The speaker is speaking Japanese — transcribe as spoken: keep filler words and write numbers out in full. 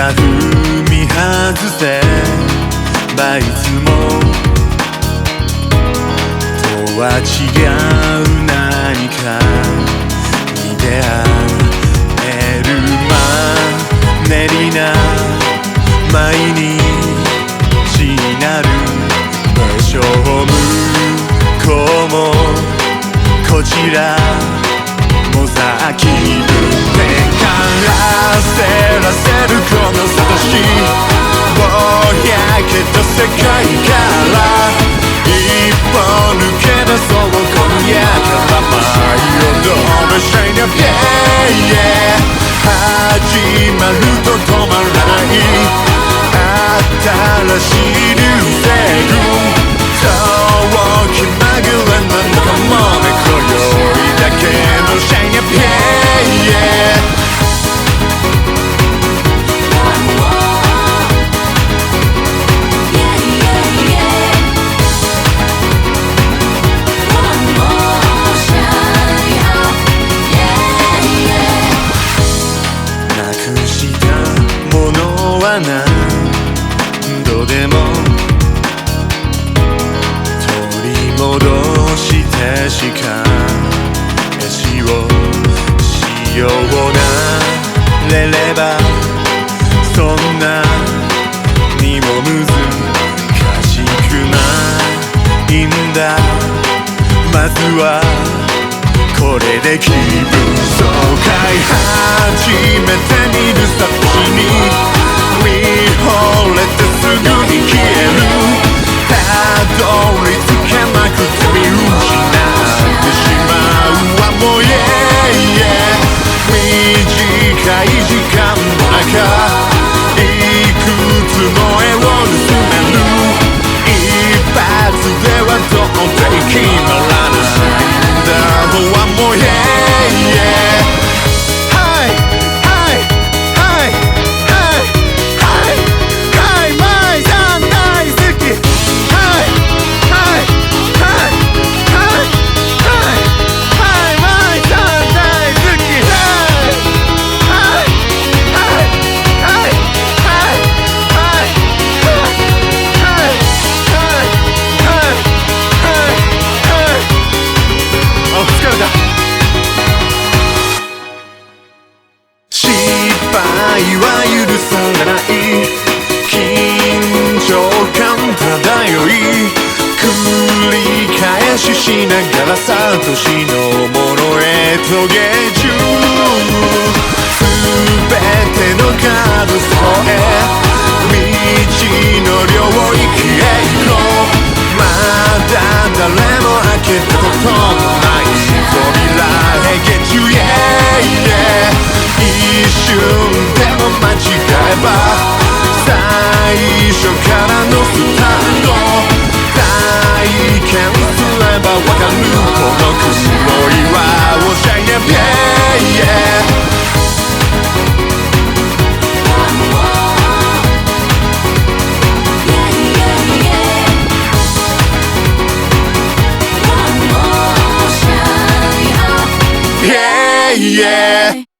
だ踏み外せばいつもとは違う何かに出会えるマンネリな毎日になるでしょう。向こうもこちらもさ気分転換らせらせるこのサトシぼやけた世界から一歩抜け出そう今夜から舞い踊るシャイナピエ始まると止まらない新しい流星群遠きまぐれなのかもね今宵だけのシャイナピエ何度でも取り戻してしかえしをしようなれればそんなにも難しくないんだ。まずはこれで気分爽快始めてみるさ星に見惚れてすぐに消えるたどり着けなくて見失ってしまうわもう yeah yeah 短い時間の中いくつの絵を盗める一発では到底決まらないんだわもう yeah yeah失敗は許されない緊張感漂い繰り返ししながらサトシのものへと下中全てのカードそへ道の領域へ行こうまだ誰も開けたことのない扉へ下中 yeah yeah一瞬でも間違えば最初からのスタート体験すればわかるこの黒い輪をシャイナピエYeah, yeah.